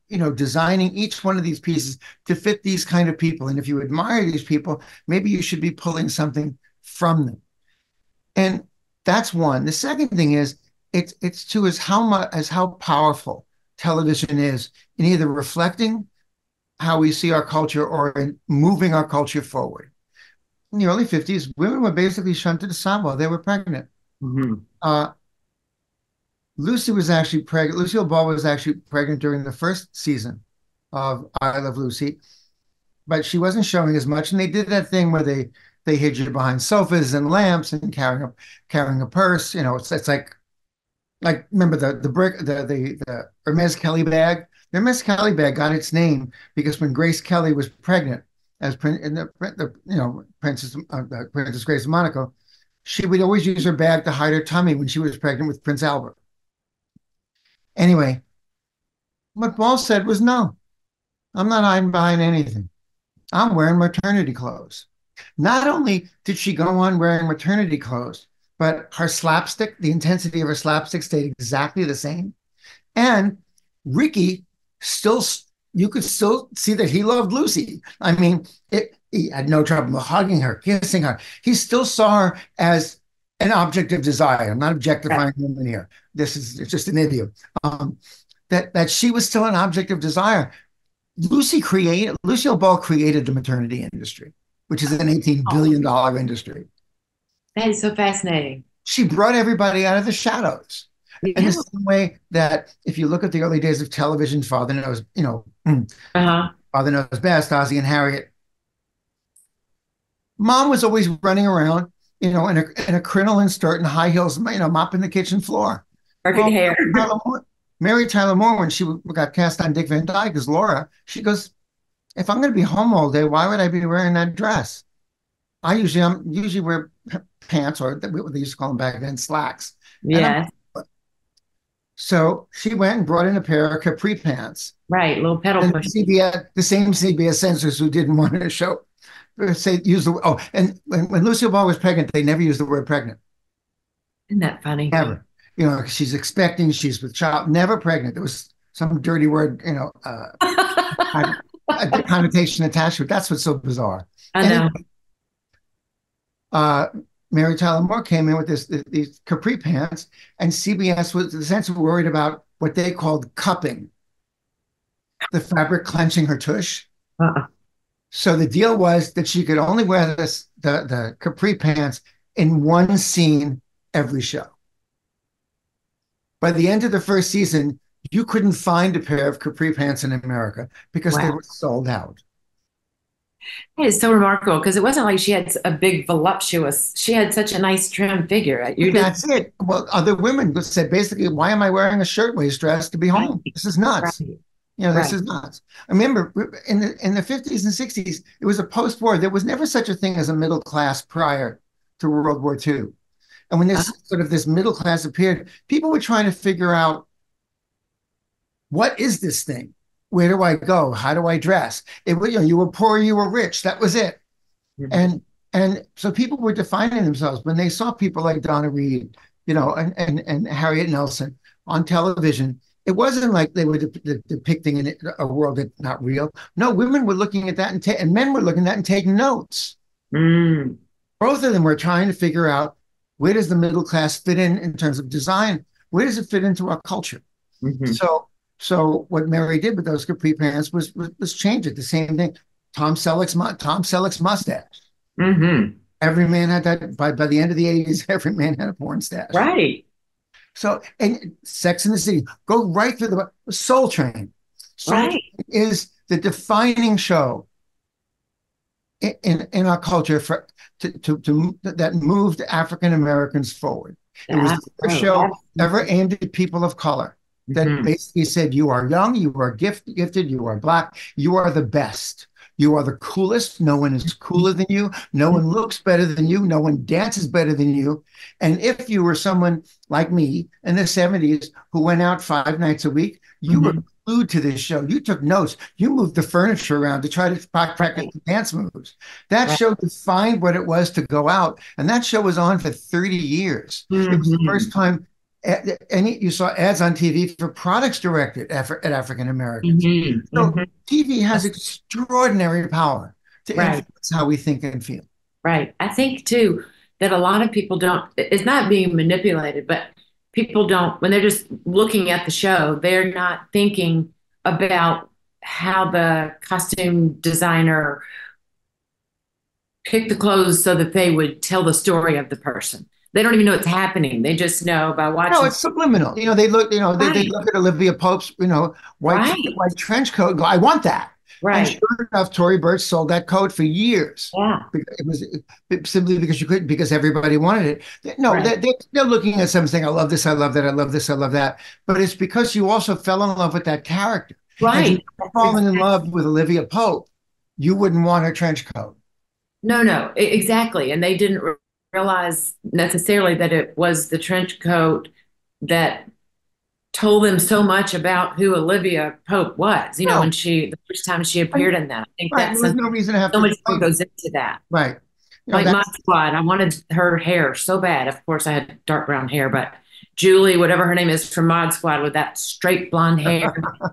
you know, designing each one of these pieces to fit these kind of people. And if you admire these people, maybe you should be pulling something from them. And that's one. The second thing is it's it's two is how much as how powerful television is in either reflecting how we see our culture or in moving our culture forward. In the early fifties, women were basically shunted aside while they were pregnant.
Mm-hmm.
Uh, Lucy was actually pregnant. Lucille Ball was actually pregnant during the first season of I Love Lucy, but she wasn't showing as much. And they did that thing where they they hid you behind sofas and lamps and carrying a carrying a purse. You know, it's it's like like remember the the brick the the the Hermes Kelly bag. The Hermes Kelly bag got its name because when Grace Kelly was pregnant as in the, the you know Princess uh, Princess Grace of Monaco, she would always use her bag to hide her tummy when she was pregnant with Prince Albert. Anyway, what Ball said was, no, I'm not hiding behind anything. I'm wearing maternity clothes. Not only did she go on wearing maternity clothes, but her slapstick, the intensity of her slapstick stayed exactly the same. And Ricky still, you could still see that he loved Lucy. I mean, it, he had no trouble hugging her, kissing her. He still saw her as an object of desire. I'm not objectifying women here. This is it's just an idiom. Um, that that she was still an object of desire. Lucy created Lucille Ball created the maternity industry, which is an eighteen billion dollars industry.
That is so fascinating.
She brought everybody out of the shadows. Yeah. In the same way that if you look at the early days of television, Father Knows, you know, uh-huh. Father Knows Best, Ozzie and Harriet. Mom was always running around, you know, in a in a crinoline skirt and high heels, you know, mopping the kitchen floor.
Perfect well, hair.
Mary Tyler, Moore, Mary Tyler Moore, when she got cast on Dick Van Dyke as Laura, she goes, "If I'm going to be home all day, why would I be wearing that dress? I usually I'm usually wear pants, or what they used to call them back then, slacks."
Yeah.
So she went and brought in a pair of capri pants.
Right, little pedal push.
C B S, the same C B S censors who didn't want to show, say use the oh, and when, when Lucille Ball was pregnant, they never used the word pregnant.
Isn't that funny?
Never. You know, she's expecting, she's with child, never pregnant. There was some dirty word, you know, uh, a connotation attached to it. That's what's so bizarre.
I know.
Anyway, uh, Mary Tyler Moore came in with this these capri pants, and C B S was essentially worried about what they called cupping, the fabric clenching her tush. Uh-uh. So the deal was that she could only wear this the the capri pants in one scene every show. By the end of the first season, you couldn't find a pair of capri pants in America because wow. they were sold out.
It is so remarkable because it wasn't like she had a big voluptuous, she had such a nice trim figure.
You That's did. it. Well, other women said basically, why am I wearing a shirtwaist dress to be home? Right. This is nuts. Right. You know, this right. is nuts. I remember in the in the fifties and sixties, it was a post-war. There was never such a thing as a middle class prior to World War Two. And when this uh-huh. sort of this middle class appeared, people were trying to figure out, what is this thing? Where do I go? How do I dress? It, you know, you were poor, you were rich. That was it. Mm-hmm. And and so people were defining themselves when they saw people like Donna Reed, you know, and and, and Harriet Nelson on television. It wasn't like they were de- de- depicting an, a world that's not real. No, women were looking at that and, ta- and men were looking at that and taking notes.
Mm.
Both of them were trying to figure out, where does the middle class fit in in terms of design? Where does it fit into our culture? Mm-hmm. So, so what Mary did with those capri pants was was, was change it. The same thing. Tom Selleck's Tom Selleck's mustache.
Mm-hmm.
Every man had that. By by the end of the eighties, every man had a porn stash.
Right.
So, and Sex and the City, go right through the Soul Train. Soul
right.
Train is the defining show in in, in our culture for. To, to, to that moved African Americans forward. It was the first show ever aimed at people of color that mm-hmm. basically said, you are young, you are gift, gifted, you are Black, you are the best. You are the coolest. No one is cooler than you. No one looks better than you. No one dances better than you. And if you were someone like me in the seventies who went out five nights a week, you mm-hmm. were glued to this show. You took notes. You moved the furniture around to try to practice the dance moves. That right. show defined what it was to go out. And that show was on for thirty years. Mm-hmm. It was the first time any you saw ads on T V for products directed at, at African Americans.
Mm-hmm.
So
Mm-hmm.
T V has extraordinary power to
Right.
influence how we think and feel.
Right. I think too that a lot of people don't, it's not being manipulated, but people don't, when they're just looking at the show, they're not thinking about how the costume designer picked the clothes so that they would tell the story of the person. They don't even know what's happening. They just know by watching.
No, it's subliminal. You know, they look, you know, they, they
Right.
look at Olivia Pope's, you know, white,
Right.
white trench coat and go, I want that. And
Right.
sure enough, Tory Burch sold that coat for years.
Yeah.
It was it- simply because you couldn't, because everybody wanted it. They- No,
Right.
they, they, they're looking at something saying, I love this, I love that, I love this, I love that. But it's because you also fell in love with that character. Had you
Right.
never fallen in love with Olivia Pope, you wouldn't want her trench coat.
No, no, e- exactly. And they didn't re- realize necessarily that it was the trench coat that told them so much about who Olivia Pope was, you know,
No.
when she, the first time she appeared in that. I think
Right.
that's
There was
some-
no reason to have
so
to
much more goes into that.
Right. You know,
Like
that's-
Mod Squad, I wanted her hair so bad. Of course, I had dark brown hair, but Julie, whatever her name is from Mod Squad, with that straight blonde hair.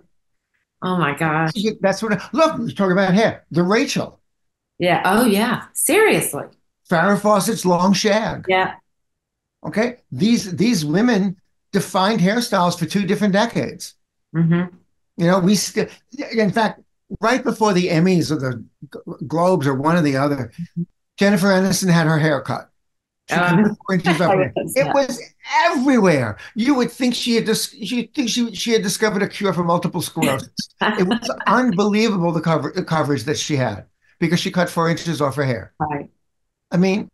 Oh my gosh.
that's what, look, let's talk about hair. The Rachel,
Yeah. Oh, yeah. Seriously.
Farrah Fawcett's long shag.
Yeah.
Okay. These, these women defined hairstyles for two different decades.
Mm-hmm.
You know, we still, in fact, right before the Emmys or the Globes or one or the other, Jennifer Aniston had her hair cut. She
Um,
cut four inches up. It was everywhere. You would think she had dis- you'd think she she had discovered a cure for multiple sclerosis. It was unbelievable the cover the coverage that she had because she cut four inches off her hair.
Right.
I mean,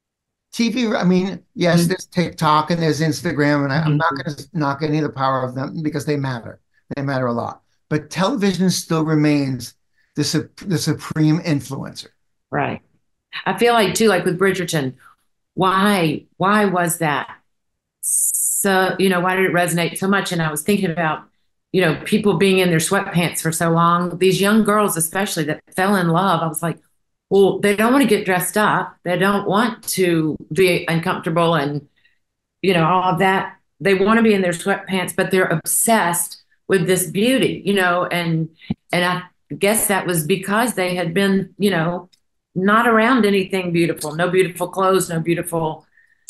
T V. I mean, yes,
Mhm.
there's TikTok and there's Instagram, and I, I'm not
Mhm.
going to knock any of the power of them because they matter. They matter a lot. But television still remains the sup- the supreme influencer.
Right. I feel like too, like with Bridgerton, why why was that so, you know, why did it resonate so much? And I was thinking about, you know, people being in their sweatpants for so long, these young girls especially that fell in love. I was like, well, they don't want to get dressed up. They don't want to be uncomfortable and, you know, all of that. They want to be in their sweatpants, but they're obsessed with this beauty, you know, and and I guess that was because they had been, you know, not around anything beautiful, no beautiful clothes, no beautiful.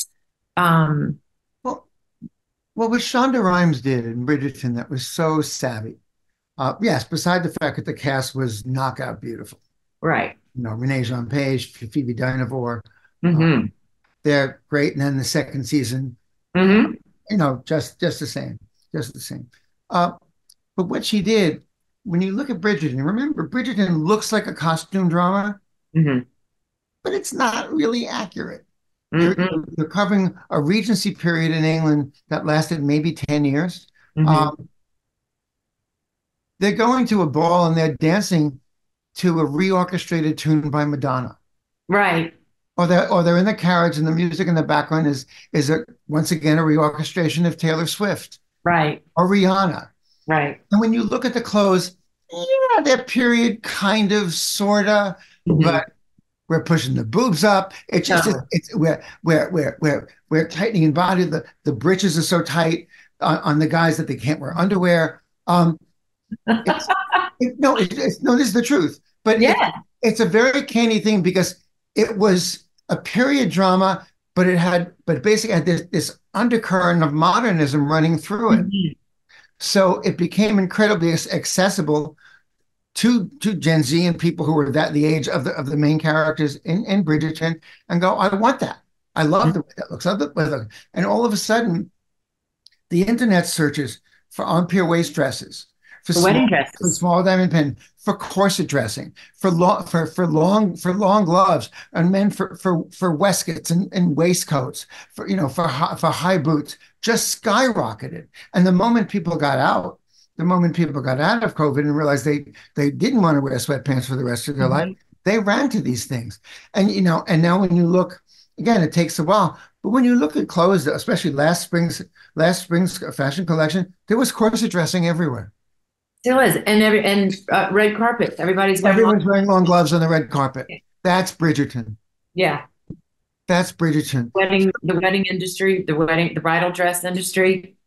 Um,
Well, well, what Shonda Rhimes did in Bridgerton that was so savvy. Uh, yes, beside the fact that the cast was knockout beautiful.
right.
You know, Renee Jean Page, Phoebe Dynevor,
Mm-hmm.
uh, they're great. And then the second season,
Mm-hmm.
you know, just just the same, just the same. Uh, but what she did, when you look at Bridgerton, remember Bridgerton looks like a costume drama,
Mm-hmm.
but it's not really accurate. You're,
Mm-hmm.
you're covering a regency period in England that lasted maybe ten years.
Mm-hmm.
Um, they're going to a ball and they're dancing to a reorchestrated tune by Madonna.
Right.
Or they're, or they're in the carriage and the music in the background is, is a, once again, a reorchestration of Taylor Swift
Right.
or Rihanna.
Right.
And when you look at the clothes, yeah, they're period, kind of, sort of,
Mhm.
but we're pushing the boobs up. It's just,
No.
it's, we're, we're, we're, we're, we're tightening in body. The, the breeches are so tight on, on the guys that they can't wear underwear. Um, it's, it, no, it, it's, no, this is the truth. But
Yeah.
it, it's a very canny thing because it was a period drama, but it had, but basically had this, this undercurrent of modernism running through it.
Mhm.
So it became incredibly accessible to to Gen Z and people who were that the age of the of the main characters in, in Bridgerton and go, I want that. I love the way that looks. I love the way that looks. And all of a sudden, the internet searches for on-pier waist dresses, for
The wedding
small, for
dresses.
small diamond pin, for corset dressing, for long for for long for long gloves, and men for for for waistcoats and, and waistcoats, for you know for high, for high boots, just skyrocketed. And the moment people got out, the moment people got out of COVID and realized they they didn't want to wear sweatpants for the rest of their
Mhm.
life, they ran to these things. And you know, and now when you look again, it takes a while. But when you look at clothes, especially last spring's last spring's fashion collection, there was corset dressing everywhere.
Still is. And every and uh, red carpet. Everybody's wearing long-
Everyone's wearing long gloves on the red carpet. That's Bridgerton.
Yeah.
That's Bridgerton.
Wedding, the wedding industry, the wedding, the bridal dress industry.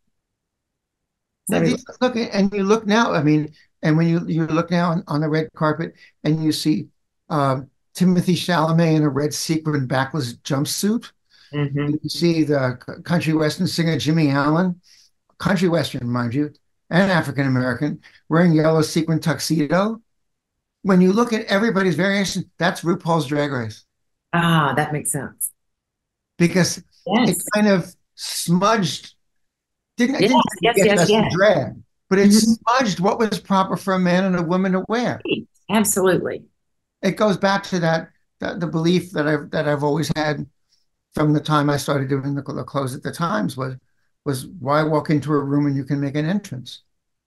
Now,
So,
these- look, and you look now. I mean, and when you you look now on, on the red carpet, and you see um, Timothy Chalamet in a red sequin backless jumpsuit.
mhm.
You see the c- country western singer Jimmy Allen, country western, mind you, and African American, wearing yellow sequin tuxedo. When you look at everybody's variation, that's RuPaul's Drag Race
Ah, that makes sense.
because it
Yes,
kind of smudged. Didn't I
yes,
didn't
yes,
get
yes,
just the
yes.
drag, but it
Mhm.
smudged what was proper for a man and a woman to wear.
Absolutely.
It goes back to that, that the belief that I've that I've always had from the time I started doing the, the clothes at the Times was was why walk into a room and you can make an entrance.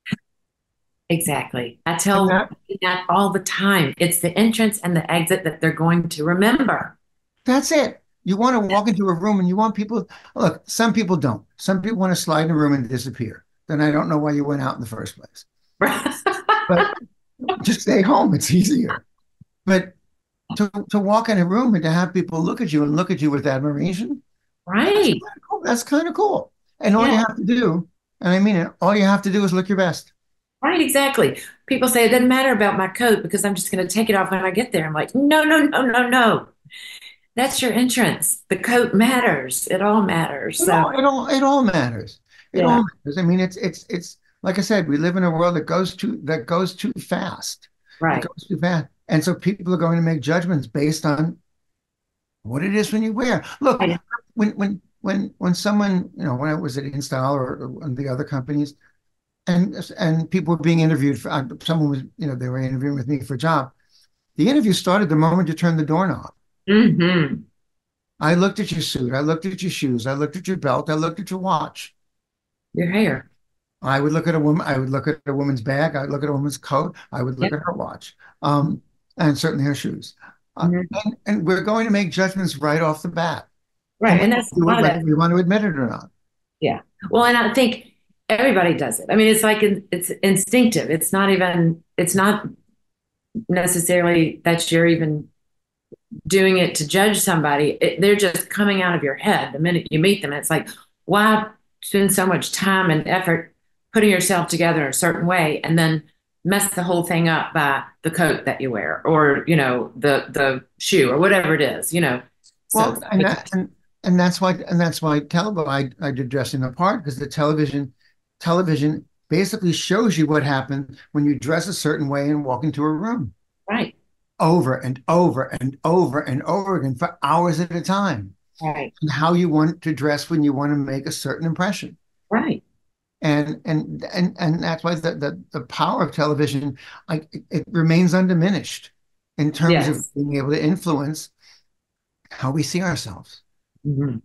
Exactly. I
And
tell
that
women that all the time. It's the entrance and the exit that they're going to remember.
that's it. You want to walk into a room and you want people, look, some people don't. Some people want to slide in a room and disappear. Then I don't know why you went out in the first place. But just stay home. It's easier. But to, to walk in a room and to have people look at you and look at you with admiration, that's
Right.
kind of cool. That's kind of cool. And all you
Yeah.
have to do, and I mean it, all you have to do is look your best.
Right. Exactly. People say it doesn't matter about my coat because I'm just going to take it off when I get there. I'm like, no, no, no, no, no. That's your entrance. The coat matters. It all matters.
It
So,
all, it all, it all matters. It
yeah.
all matters. I mean, it's, it's, it's like I said, we live in a world that goes too, that goes too fast. It
Right.
goes too fast, and so people are going to make judgments based on what it is when you wear. Look,
Right.
when when when when someone, you know, when I was at InStyle or, or the other companies, and and people were being interviewed for, uh, someone was, you know, they were interviewing with me for a job. The interview started the moment you turned the doorknob.
Hmm.
I looked at your suit, I looked at your shoes, I looked at your belt, I looked at your watch.
Your hair.
I would look at a woman, I would look at a woman's bag, I would look at a woman's coat, I would look
Yep.
at her watch, um, and certainly her shoes. Uh,
Mhm.
and, and we're going to make judgments right off the bat. And
Right.
we
And that's a
do it
lot of
whether
that.
we want to admit it or not.
Yeah. Well, and I think everybody does it. I mean, it's like in- it's instinctive. It's not even, it's not necessarily that you're even doing it to judge somebody. It, they're just coming out of your head the minute you meet them. It's like, why spend so much time and effort putting yourself together in a certain way and then mess the whole thing up by the coat that you wear or, you know, the the shoe or whatever it is, you know. So
Well, and that and and that's why and that's why television I, I did dressing the part because the television television basically shows you what happened when you dress a certain way and walk into a room
right,
over and over and over and over again for hours at a time.
right,
And how you want to dress when you want to make a certain impression.
right.
And and and and that's why the the, the power of television, I, it remains undiminished in terms of
Yes.
being able to influence how we see ourselves.
Mhm.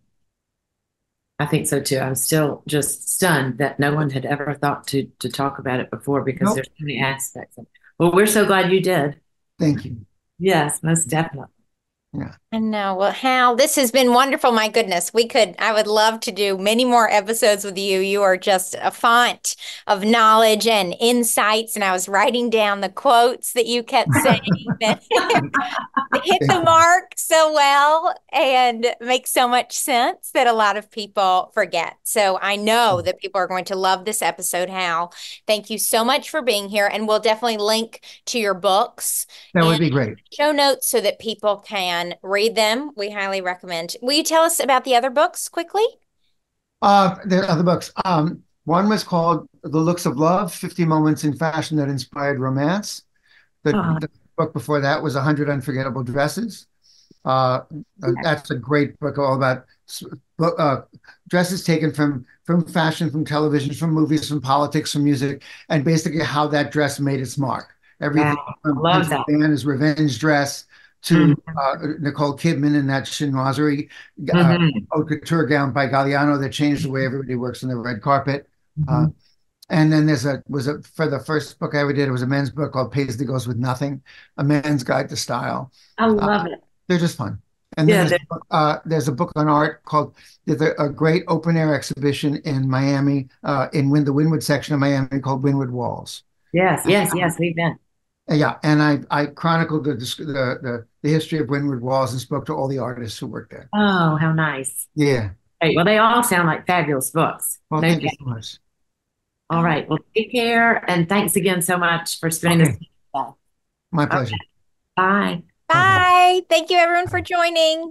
I think so too. I'm still just stunned that no one had ever thought to to talk about it before because
Nope.
there's so many aspects of it. Well, we're so glad you did.
Thank you.
Yes, most definitely.
Yeah.
I know. Well, Hal, this has been wonderful. My goodness, we could, I would love to do many more episodes with you. You are just a font of knowledge and insights. And I was writing down the quotes that you kept saying that hit the mark so well and make so much sense that a lot of people forget. So I know that people are going to love this episode, Hal. Thank you so much for being here. And we'll definitely link to your books
That would
and
be great.
show notes so that people can read them. We highly recommend. Will you tell us about the other books quickly?
Uh, the other books. Um, one was called The Looks of Love, fifty Moments in Fashion That Inspired Romance. The,
Oh,
the book before that was one hundred Unforgettable Dresses. Uh, uh, that's a great book all about uh, dresses taken from from fashion, from television, from movies, from politics, from music, and basically how that dress made its mark. Everything
wow. I
from
love
Princess
that.
Diana's revenge dress to
Mhm.
uh, Nicole Kidman in that chinoiserie uh,
Mhm.
haute couture gown by Galliano that changed the way everybody works on the red carpet. Uh,
Mhm.
and then there's a was a for the first book I ever did, it was a men's book called Paisley Goes with Nothing, a man's guide to style.
I
Uh,
love it.
they're just fun. And then
Yeah,
there's,
they-
uh, there's a book on art called there's a, a great open air exhibition in Miami, uh, in Win, the Wynwood section of Miami called Wynwood Walls.
yes, yes, yes, we've been.
Yeah, and I I chronicled the the the, the history of Windward Walls and spoke to all the artists who worked there.
Oh, how nice.
Yeah.
Great. Well, they all sound like fabulous books.
Well,
No
thank you
doubt.
so much.
All right. Well, take care. And thanks again so much for spending this
Okay,
time with us.
my
Okay.
pleasure.
Bye.
Bye bye.
Bye. Thank you, everyone, for joining.